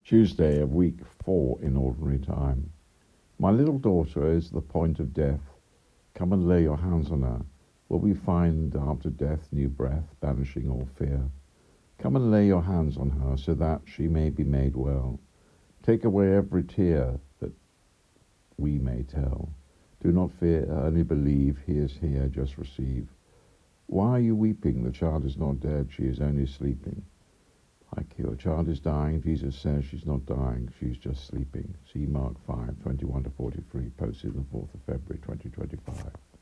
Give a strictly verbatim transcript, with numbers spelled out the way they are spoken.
Tuesday of week four in ordinary time. My little daughter is the point of death. Come and lay your hands on her. Will we find after death new breath, banishing all fear? Come and lay your hands on her, so that she may be made well. Take away every tear, that we may tell. Do not fear, only believe. He is here, just receive. Why are you weeping? The child is not dead, she is only sleeping. Like your child is dying, Jesus says she's not dying, she's just sleeping. See Mark five, twenty-one to forty-three, posted the fourth of February, twenty twenty-five.